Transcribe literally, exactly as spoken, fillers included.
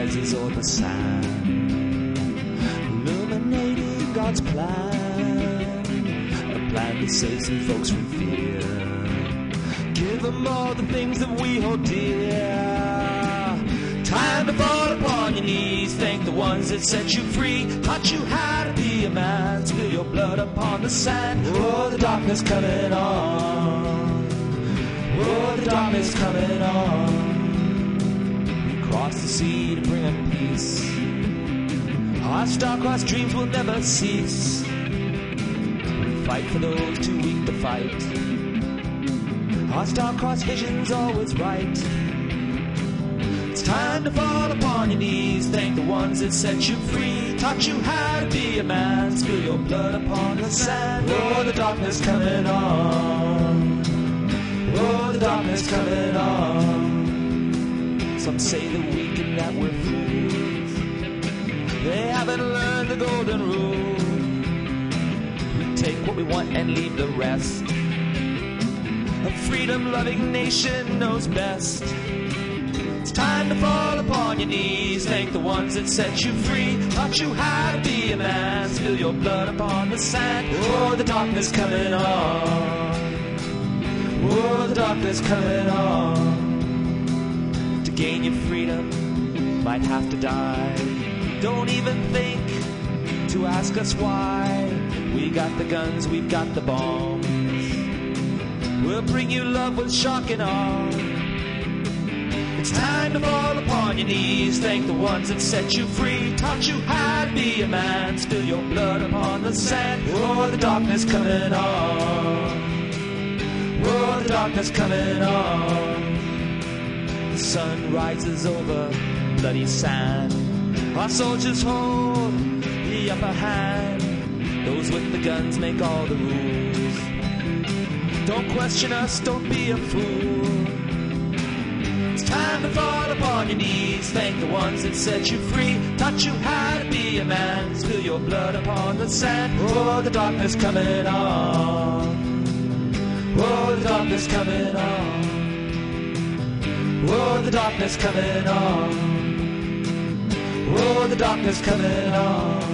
rises o'er the sand, illuminating God's plan, a plan to save some folks from fear. Give them all the things that we hold dear. Time to fall upon your knees, thank the ones that set you free, taught you how to be a man, spill your blood upon the sand. Oh, the darkness coming on, oh, the darkness coming on. We cross the sea to bring them peace, our star-crossed dreams will never cease. We fight for those too weak to fight, our star-crossed vision's always right. It's time to fall upon your knees, thank the ones that set you free, taught you how to be a man, spill your blood upon the sand. Oh, the darkness coming on, oh, the darkness coming on. Some say that we can, that we're fools, they haven't learned the golden rule. We take what we want and leave the rest. A freedom-loving nation knows best. It's time to fall upon your knees, thank the ones that set you free, taught you how to be a man, spill your blood upon the sand. Oh, the darkness coming on, oh, the darkness coming on. To gain your freedom, might have to die. Don't even think to ask us why. We got the guns, we've got the bombs, we'll bring you love with shock and awe. It's time to fall upon your knees, thank the ones that set you free, taught you how to be a man, spill your blood upon the sand. Oh, the darkness coming on, oh, the darkness coming on. The sun rises over bloody sand, our soldiers hold the upper hand, those with the guns make all the rules. Don't question us, don't be a fool. It's time to fall upon your knees, thank the ones that set you free, taught you how to be a man, spill your blood upon the sand. Oh, the darkness coming on, oh, the darkness coming on, oh, the darkness coming on, oh, the darkness coming on.